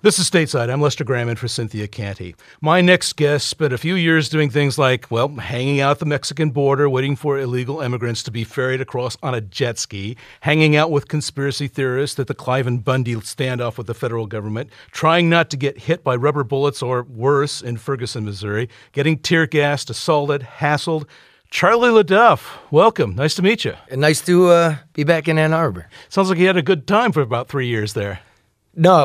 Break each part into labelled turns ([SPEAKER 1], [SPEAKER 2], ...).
[SPEAKER 1] This is Stateside. I'm Lester Graham in for Cynthia Canty. My next guest spent a few years doing things like, well, hanging out at the Mexican border, waiting for illegal immigrants to be ferried across on a jet ski, hanging out with conspiracy theorists at the Clive and Bundy standoff with the federal government, trying not to get hit by rubber bullets or worse in Ferguson, Missouri, getting tear gassed, assaulted, hassled. Charlie LeDuff, welcome. Nice to meet you.
[SPEAKER 2] Nice to be back in Ann Arbor.
[SPEAKER 1] Sounds like you had a good time for about 3 years there.
[SPEAKER 2] No,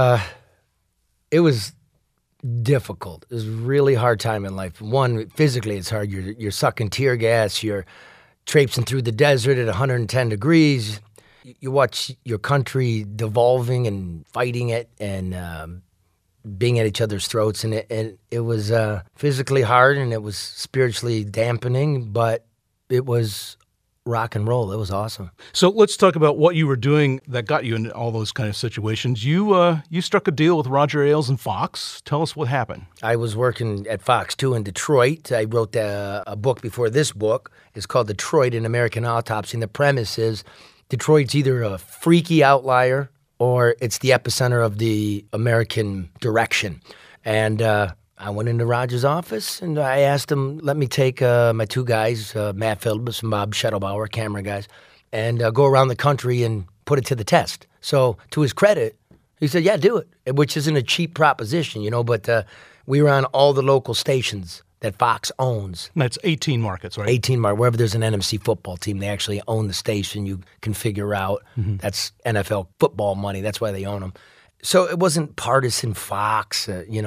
[SPEAKER 2] it was difficult. It was a really hard time in life. One, physically it's hard. You're sucking tear gas. You're traipsing through the desert at 110 degrees. You watch your country devolving and fighting it and being at each other's throats. And it was physically hard and it was spiritually dampening, but it was rock and roll. It was awesome.
[SPEAKER 1] So let's talk about what you were doing that got you in all those kind of situations. You struck a deal with Roger Ailes and Fox. Tell us what happened.
[SPEAKER 2] I was working at Fox 2 in Detroit. I wrote a book before this book. It's called Detroit, an American Autopsy. And the premise is Detroit's either a freaky outlier or it's the epicenter of the American direction. And I went into Roger's office and I asked him, let me take my two guys, Matt Phillips and Bob Schettelbauer, camera guys, and go around the country and put it to the test. So to his credit, he said, yeah, do it, which isn't a cheap proposition, but we were on all the local stations that Fox owns.
[SPEAKER 1] That's 18 markets, right?
[SPEAKER 2] 18 markets. Wherever there's an NMC football team, they actually own the station. You can figure out that's NFL football money. That's why they own them. So it wasn't partisan Fox.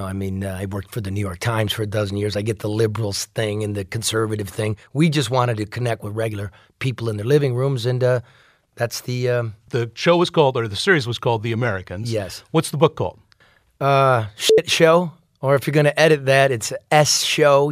[SPEAKER 2] I worked for the New York Times for a dozen years. I get the liberals thing and the conservative thing. We just wanted to connect with regular people in their living rooms, and that's the...
[SPEAKER 1] The show was called, or the series was called The Americans.
[SPEAKER 2] Yes.
[SPEAKER 1] What's the book called?
[SPEAKER 2] Shit Show. Or if you're going to edit that, it's S Show,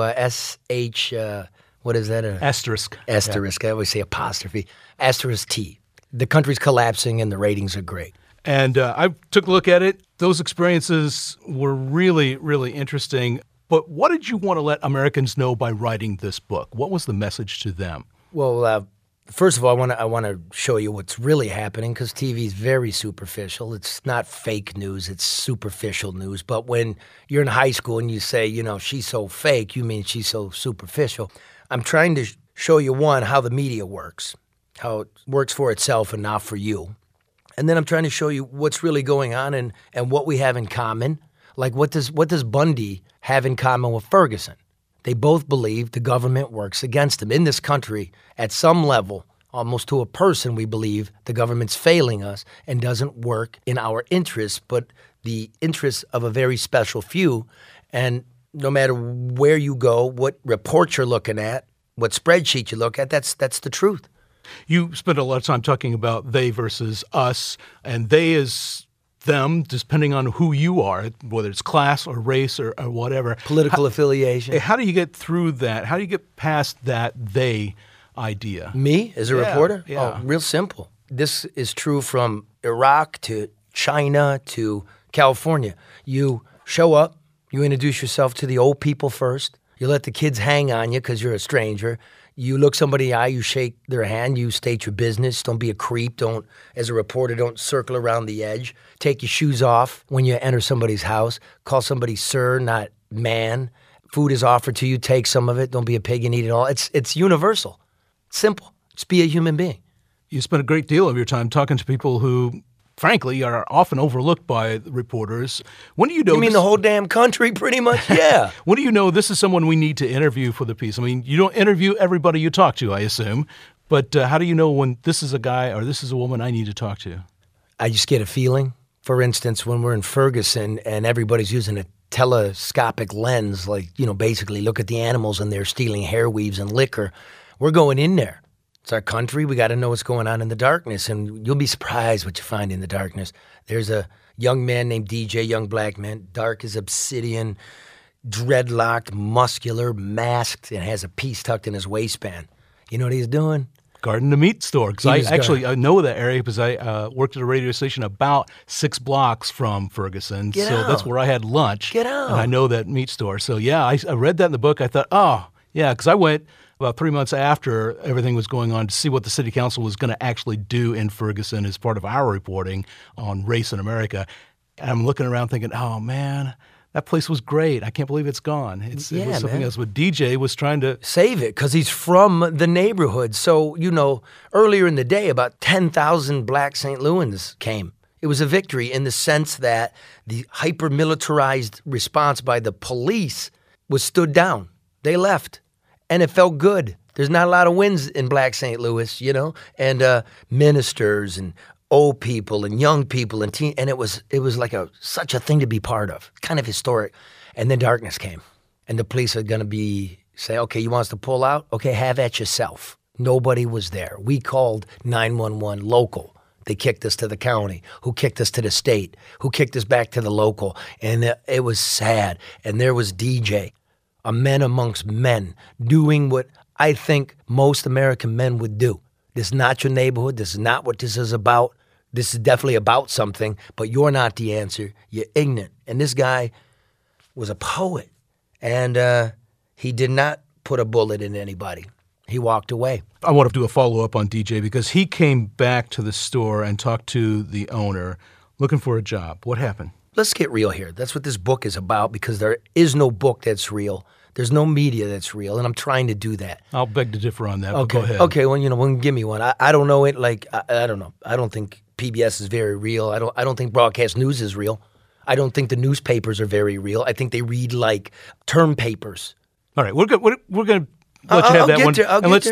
[SPEAKER 2] S-H, what is that?
[SPEAKER 1] Asterisk.
[SPEAKER 2] Asterisk. Yeah. I always say apostrophe. Asterisk T. The country's collapsing and the ratings are great.
[SPEAKER 1] And I took a look at it. Those experiences were really, really interesting. But what did you want to let Americans know by writing this book? What was the message to them?
[SPEAKER 2] Well, first of all, I want to show you what's really happening because TV is very superficial. It's not fake news. It's superficial news. But when you're in high school and you say, she's so fake, you mean she's so superficial. I'm trying to show you, one, how the media works, how it works for itself and not for you. And then I'm trying to show you what's really going on and what we have in common. Like what does Bundy have in common with Ferguson? They both believe the government works against them. In this country, at some level, almost to a person, we believe the government's failing us and doesn't work in our interests, but the interests of a very special few. And no matter where you go, what report you're looking at, what spreadsheet you look at, that's the truth.
[SPEAKER 1] You spent a lot of time talking about they versus us, and they is them, depending on who you are, whether it's class or race or whatever.
[SPEAKER 2] Political affiliation.
[SPEAKER 1] How do you get through that? How do you get past that they idea?
[SPEAKER 2] Me, as a reporter?
[SPEAKER 1] Yeah.
[SPEAKER 2] Oh, real simple. This is true from Iraq to China to California. You show up, you introduce yourself to the old people first. You let the kids hang on you because you're a stranger. You look somebody in the eye, you shake their hand, you state your business. Don't be a creep. Don't, as a reporter, don't circle around the edge. Take your shoes off when you enter somebody's house. Call somebody sir, not man. Food is offered to you, take some of it. Don't be a pig and eat it all. It's universal. Simple. Just be a human being.
[SPEAKER 1] You spend a great deal of your time talking to people who, frankly, are often overlooked by reporters. When do you know?
[SPEAKER 2] You mean the whole damn country, pretty much? Yeah.
[SPEAKER 1] When do you know this is someone we need to interview for the piece? I mean, you don't interview everybody you talk to, I assume. But how do you know when this is a guy or this is a woman I need to talk to?
[SPEAKER 2] I just get a feeling. For instance, when we're in Ferguson and everybody's using a telescopic lens, basically look at the animals and they're stealing hair weaves and liquor, we're going in there. It's our country. We got to know what's going on in the darkness, and you'll be surprised what you find in the darkness. There's a young man named DJ, young black man, dark as obsidian, dreadlocked, muscular, masked, and has a piece tucked in his waistband. You know what he's doing?
[SPEAKER 1] Garden to Meat store. Because I know that area because I worked at a radio station about 6 blocks from Ferguson.
[SPEAKER 2] Get
[SPEAKER 1] so
[SPEAKER 2] out.
[SPEAKER 1] That's where I had lunch.
[SPEAKER 2] Get out.
[SPEAKER 1] And I know that meat store. So yeah, I read that in the book. I thought, oh, yeah, because I went about 3 months after everything was going on to see what the city council was going to actually do in Ferguson as part of our reporting on race in America. And I'm looking around thinking, oh, man, that place was great. I can't believe it's gone. It was something else. But DJ was trying to
[SPEAKER 2] save it because he's from the neighborhood. So, earlier in the day, about 10,000 black St. Louis came. It was a victory in the sense that the hyper-militarized response by the police was stood down. They left, and it felt good. There's not a lot of wins in black St. Louis, and ministers and old people and young people and teen, and it was like such a thing to be part of, kind of historic. And then darkness came, and the police are going to say, okay, you want us to pull out? Okay, have at yourself. Nobody was there. We called 911 local. They kicked us to the county, who kicked us to the state, who kicked us back to the local. And it was sad. And there was DJ, a man amongst men, doing what I think most American men would do. This is not your neighborhood. This is not what this is about. This is definitely about something, but you're not the answer. You're ignorant. And this guy was a poet. And he did not put a bullet in anybody. He walked away.
[SPEAKER 1] I want to do a follow-up on DJ because he came back to the store and talked to the owner looking for a job. What happened?
[SPEAKER 2] Let's get real here. That's what this book is about because there is no book that's real. There's no media that's real, and I'm trying to do that.
[SPEAKER 1] I'll beg to differ on that,
[SPEAKER 2] okay.
[SPEAKER 1] But go ahead.
[SPEAKER 2] Okay, well, give me one. I don't know it. I don't know. I don't think PBS is very real. I don't think broadcast news is real. I don't think the newspapers are very real. I think they read like term papers.
[SPEAKER 1] All right, we're going to let you have that one.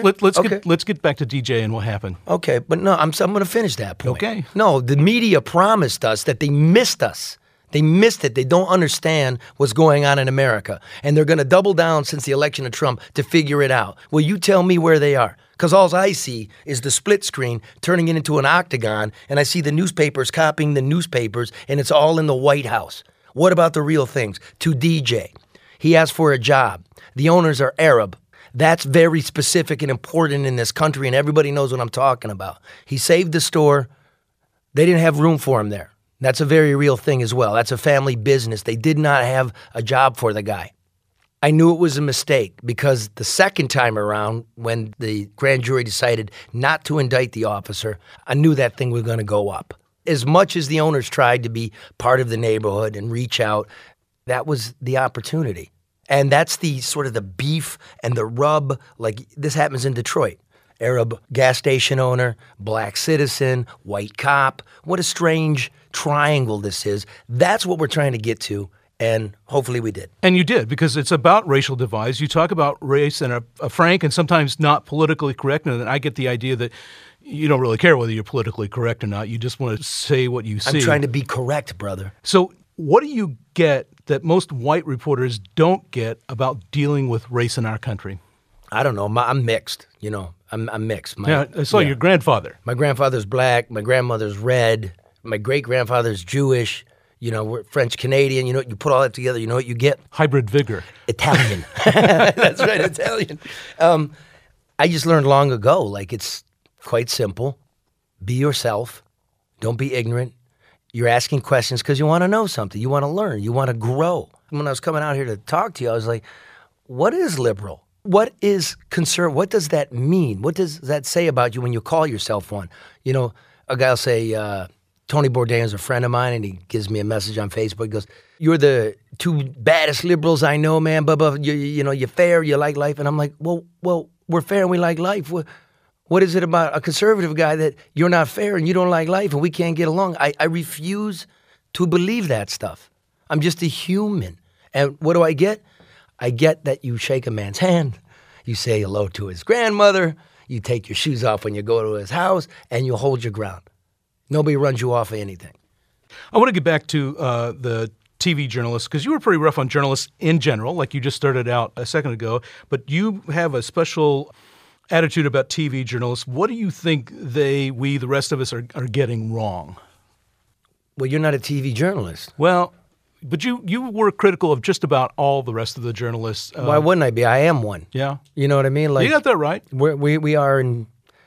[SPEAKER 1] And let's get back to DJ and what happened.
[SPEAKER 2] Okay, but no, I'm going to finish that point.
[SPEAKER 1] Okay.
[SPEAKER 2] No, the media promised us that they missed us. They missed it. They don't understand what's going on in America. And they're going to double down since the election of Trump to figure it out. Well, you tell me where they are. Because all I see is the split screen turning it into an octagon, and I see the newspapers copying the newspapers, and it's all in the White House. What about the real things? To DJ, he asked for a job. The owners are Arab. That's very specific and important in this country, and everybody knows what I'm talking about. He saved the store. They didn't have room for him there. That's a very real thing as well. That's a family business. They did not have a job for the guy. I knew it was a mistake because the second time around, when the grand jury decided not to indict the officer, I knew that thing was going to go up. As much as the owners tried to be part of the neighborhood and reach out, that was the opportunity. And that's the sort of the beef and the rub, like this happens in Detroit. Arab gas station owner, black citizen, white cop. What a strange triangle this is. That's what we're trying to get to, and hopefully we did.
[SPEAKER 1] And you did, because it's about racial divides. You talk about race in a frank and sometimes not politically correct, and I get the idea that you don't really care whether you're politically correct or not. You just want to say what you see.
[SPEAKER 2] I'm trying to be correct, brother.
[SPEAKER 1] So what do you get that most white reporters don't get about dealing with race in our country?
[SPEAKER 2] I don't know. I'm mixed, I'm mixed.
[SPEAKER 1] I saw your grandfather.
[SPEAKER 2] My grandfather's black. My grandmother's red. My great-grandfather's Jewish. We're French-Canadian. You put all that together, you know what you get?
[SPEAKER 1] Hybrid vigor.
[SPEAKER 2] Italian. That's right, Italian. I just learned long ago, it's quite simple. Be yourself. Don't be ignorant. You're asking questions because you want to know something. You want to learn. You want to grow. When I was coming out here to talk to you, I was like, what is liberal? What is conservative? What does that mean? What does that say about you when you call yourself one? A guy will say, Tony Bourdain is a friend of mine, and he gives me a message on Facebook. He goes, "You're the two baddest liberals I know, man. But you're fair. You like life." And I'm like, well, we're fair and we like life. What is it about a conservative guy that you're not fair and you don't like life and we can't get along? I refuse to believe that stuff. I'm just a human. And what do I get? I get that you shake a man's hand, you say hello to his grandmother, you take your shoes off when you go to his house, and you hold your ground. Nobody runs you off of anything.
[SPEAKER 1] I want to get back to the TV journalists, because you were pretty rough on journalists in general, like you just started out a second ago, but you have a special attitude about TV journalists. What do you think the rest of us are getting wrong?
[SPEAKER 2] Well, you're not a TV journalist.
[SPEAKER 1] Well, but you were critical of just about all the rest of the journalists.
[SPEAKER 2] Why wouldn't I be? I am one.
[SPEAKER 1] Yeah.
[SPEAKER 2] You know what I mean?
[SPEAKER 1] You got that right.
[SPEAKER 2] We are in...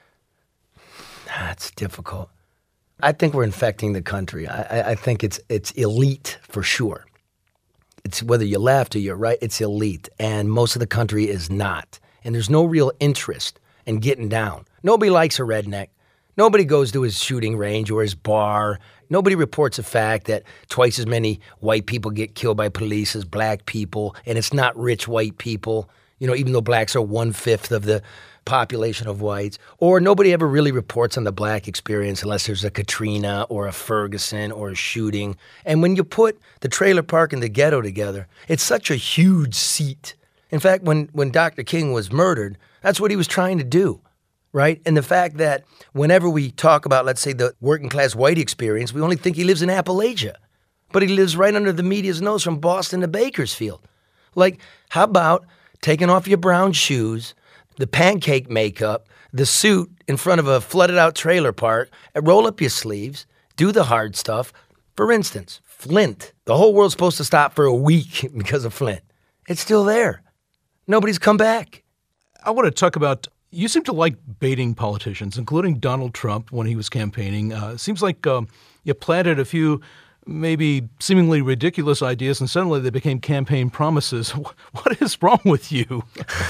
[SPEAKER 2] It's difficult. I think we're infecting the country. I think it's elite for sure. It's whether you're left or you're right, it's elite. And most of the country is not. And there's no real interest in getting down. Nobody likes a redneck. Nobody goes to his shooting range or his bar. Nobody reports the fact that twice as many white people get killed by police as black people, and it's not rich white people, even though blacks are 1/5 of the population of whites. Or nobody ever really reports on the black experience unless there's a Katrina or a Ferguson or a shooting. And when you put the trailer park and the ghetto together, it's such a huge seat. In fact, when Dr. King was murdered, that's what he was trying to do, right? And the fact that whenever we talk about, let's say, the working class white experience, we only think he lives in Appalachia. But he lives right under the media's nose from Boston to Bakersfield. Like, how about taking off your brown shoes, the pancake makeup, the suit in front of a flooded out trailer park, and roll up your sleeves, do the hard stuff. For instance, Flint. The whole world's supposed to stop for a week because of Flint. It's still there. Nobody's come back.
[SPEAKER 1] I want to talk about, you seem to like baiting politicians, including Donald Trump when he was campaigning. Seems like you planted a few maybe seemingly ridiculous ideas and suddenly they became campaign promises. What is wrong with you?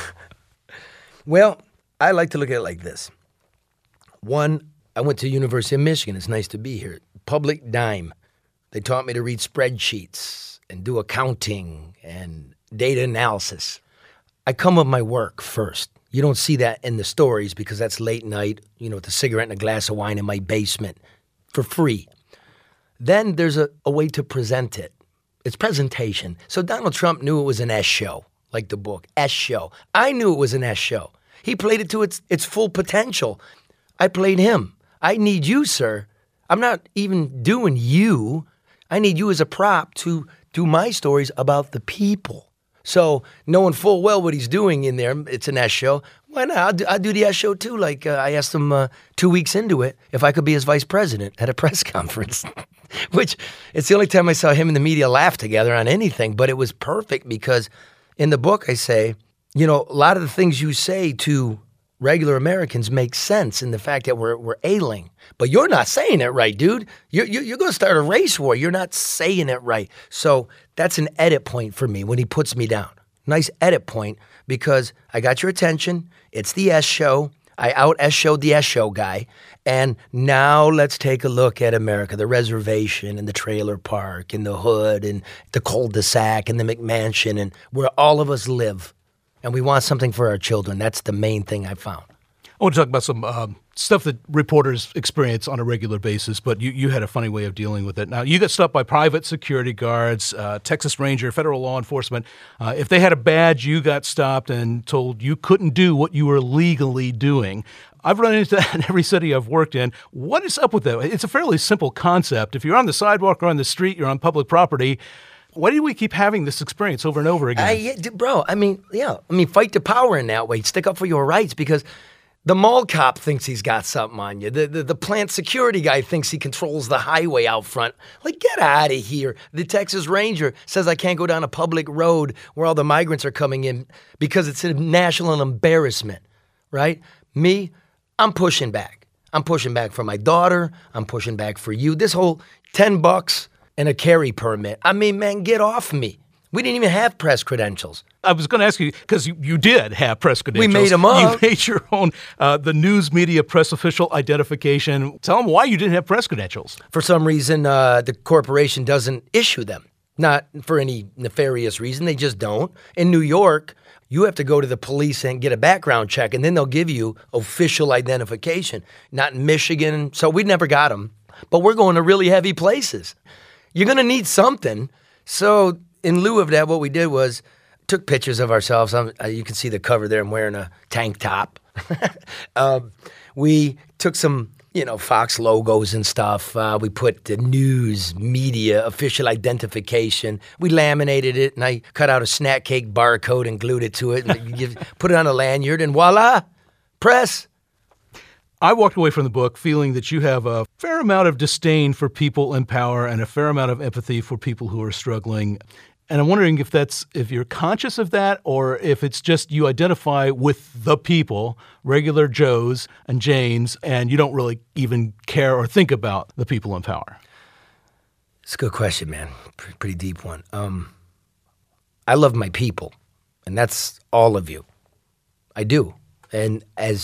[SPEAKER 2] Well, I like to look at it like this. One, I went to University of Michigan. It's nice to be here. Public dime. They taught me to read spreadsheets and do accounting and data analysis. I come with my work first. You don't see that in the stories because that's late night, with a cigarette and a glass of wine in my basement for free. Then there's a way to present it. It's presentation. So Donald Trump knew it was an S show, like the book, S show. I knew it was an S show. He played it to its full potential. I played him. I need you, sir. I'm not even doing you. I need you as a prop to do my stories about the people. So knowing full well what he's doing in there, it's an S show. Why not? I'll do the S show too. Like I asked him 2 weeks into it if I could be his vice president at a press conference, which it's the only time I saw him and the media laugh together on anything. But it was perfect because in the book I say, a lot of the things you say to regular Americans make sense in the fact that we're ailing. But you're not saying it right, dude. You're going to start a race war. You're not saying it right. So that's an edit point for me when he puts me down. Nice edit point because I got your attention. It's the S show. I out-S showed the S show guy. And now let's take a look at America, the reservation and the trailer park and the hood and the cul-de-sac and the McMansion and where all of us live. And we want something for our children. That's the main thing I found.
[SPEAKER 1] I want to talk about some stuff that reporters experience on a regular basis, but you had a funny way of dealing with it. Now, you got stopped by private security guards, Texas Ranger, federal law enforcement. If they had a badge, you got stopped and told you couldn't do what you were legally doing. I've run into that in every city I've worked in. What is up with that? It's a fairly simple concept. If you're on the sidewalk or on the street, you're on public property. Why do we keep having this experience over and over again?
[SPEAKER 2] Fight the power in that way. Stick up for your rights because the mall cop thinks he's got something on you. The plant security guy thinks he controls the highway out front. Like, get out of here. The Texas Ranger says I can't go down a public road where all the migrants are coming in because it's a national embarrassment, right? Me, I'm pushing back. I'm pushing back for my daughter. I'm pushing back for you. This whole $10 and a carry permit. I mean, man, get off me. We didn't even have press credentials.
[SPEAKER 1] I was going to ask you, because you did have press credentials.
[SPEAKER 2] We made them up.
[SPEAKER 1] You made your own, the news media press official identification. Tell them why you didn't have press credentials.
[SPEAKER 2] For some reason, the corporation doesn't issue them. Not for any nefarious reason. They just don't. In New York, you have to go to the police and get a background check, and then they'll give you official identification. Not in Michigan. So we never got them. But we're going to really heavy places. You're going to need something. So in lieu of that, what we did was took pictures of ourselves. You can see the cover there. I'm wearing a tank top. We took some, Fox logos and stuff. We put the news, media, official identification. We laminated it, and I cut out a snack cake barcode and glued it to it. And put it on a lanyard, and voila, press.
[SPEAKER 1] I walked away from the book feeling that you have a fair amount of disdain for people in power and a fair amount of empathy for people who are struggling. And I'm wondering if you're conscious of that or if it's just you identify with the people, regular Joes and Janes, and you don't really even care or think about the people in power.
[SPEAKER 2] It's a good question, man. Pretty deep one. I love my people, and that's all of you. I do. And as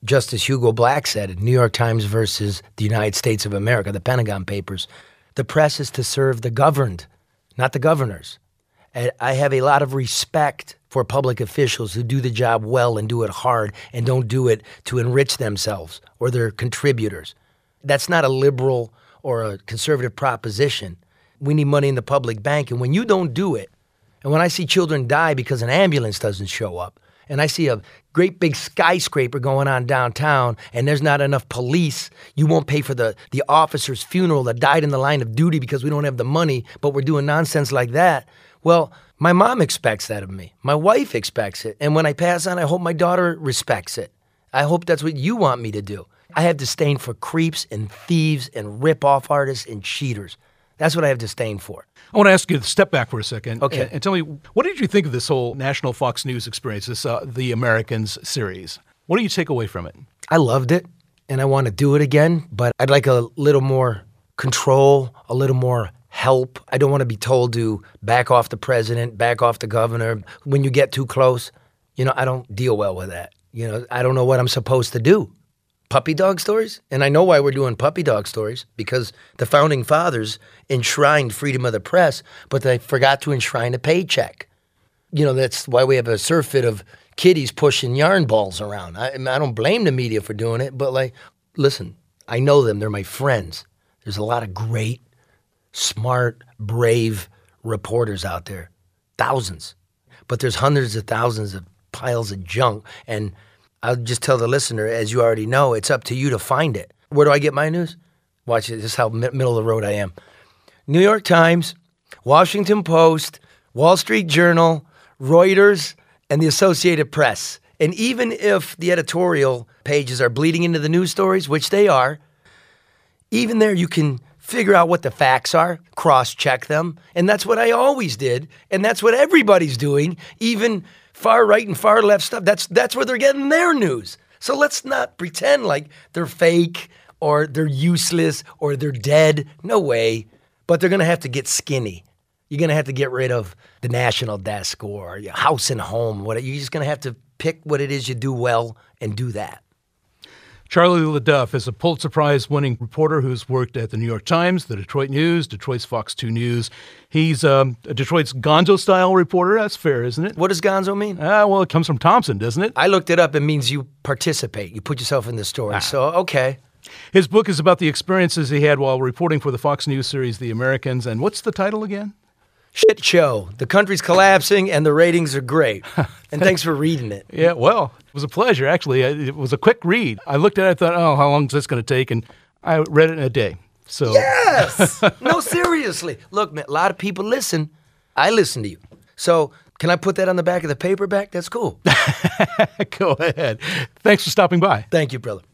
[SPEAKER 2] Justice Hugo Black said it, New York Times versus the United States of America, the Pentagon Papers. The press is to serve the governed, not the governors. And I have a lot of respect for public officials who do the job well and do it hard and don't do it to enrich themselves or their contributors. That's not a liberal or a conservative proposition. We need money in the public bank, and when you don't do it, and when I see children die because an ambulance doesn't show up, and I see a great big skyscraper going on downtown and there's not enough police, you won't pay for the officer's funeral that died in the line of duty because we don't have the money, but we're doing nonsense like that. Well, my mom expects that of me. My wife expects it. And when I pass on, I hope my daughter respects it. I hope that's what you want me to do. I have disdain for creeps and thieves and rip-off artists and cheaters. That's what I have disdain for.
[SPEAKER 1] I want to ask you to step back for a second.
[SPEAKER 2] Okay.
[SPEAKER 1] And tell me, what did you think of this whole national Fox News experience, this The Americans series? What do you take away from it?
[SPEAKER 2] I loved it, and I want to do it again, but I'd like a little more control, a little more help. I don't want to be told to back off the president, back off the governor. When you get too close, I don't deal well with that. I don't know what I'm supposed to do. Puppy dog stories? And I know why we're doing puppy dog stories, because the founding fathers enshrined freedom of the press, but they forgot to enshrine a paycheck. That's why we have a surfeit of kiddies pushing yarn balls around. I don't blame the media for doing it, but listen, I know them. They're my friends. There's a lot of great, smart, brave reporters out there. Thousands. But there's hundreds of thousands of piles of junk, and I'll just tell the listener, as you already know, it's up to you to find it. Where do I get my news? Watch it. This is how middle of the road I am. New York Times, Washington Post, Wall Street Journal, Reuters, and the Associated Press. And even if the editorial pages are bleeding into the news stories, which they are, even there you can figure out what the facts are, cross-check them. And that's what I always did. And that's what everybody's doing, even far right and far left stuff. That's where they're getting their news. So let's not pretend like they're fake or they're useless or they're dead. No way. But they're going to have to get skinny. You're going to have to get rid of the national desk or your house and home. You're just going to have to pick what it is you do well and do that.
[SPEAKER 1] Charlie LeDuff is a Pulitzer Prize-winning reporter who's worked at the New York Times, the Detroit News, Detroit's Fox 2 News. He's Detroit's Gonzo-style reporter. That's fair, isn't it?
[SPEAKER 2] What does Gonzo mean?
[SPEAKER 1] Well, it comes from Thompson, doesn't it?
[SPEAKER 2] I looked it up. It means you participate. You put yourself in the story. So, okay.
[SPEAKER 1] His book is about the experiences he had while reporting for the Fox News series The Americans. And what's the title again?
[SPEAKER 2] Shit show. The country's collapsing and the ratings are great. And thanks for reading it.
[SPEAKER 1] Yeah, well, it was a pleasure, actually. It was a quick read. I looked at it and thought, how long is this going to take? And I read it in a day. So
[SPEAKER 2] yes! No, seriously. Look, man, a lot of people listen. I listen to you. So can I put that on the back of the paperback? That's cool.
[SPEAKER 1] Go ahead. Thanks for stopping by.
[SPEAKER 2] Thank you, brother.